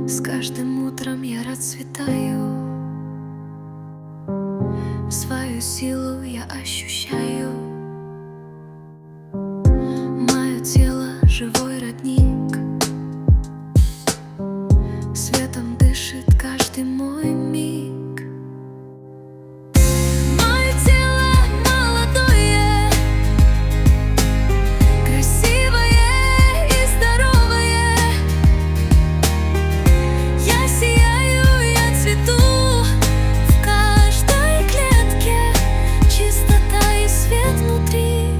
С каждым утром я расцветаю, свою силу я ощущаю. Мое тело — живой родник, светом дышит каждый мой миг. Мое тело молодое, красивое и здоровое. Я сияю, я цвету в каждой клетке, чистота и свет внутри.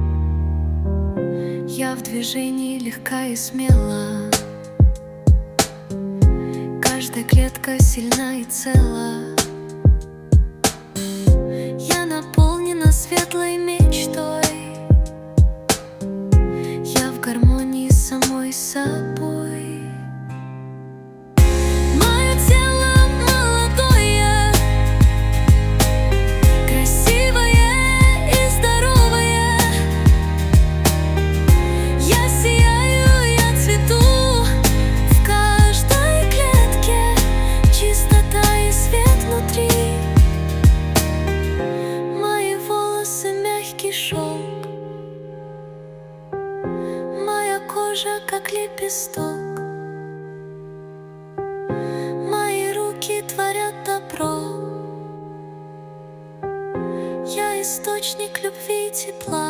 Я в движении легка и смела, каждая клетка сильна и цела. Я наполнена светлой мечтой, я в гармонии с самой собой. Мое тело молодое, красивое и здоровое. Я сияю, я цвету в каждой клетке, чистота и свет внутри. Мои волосы — мягкий шелк, моя кожа как лепесток. Мои руки творят добро, я источник любви и тепла.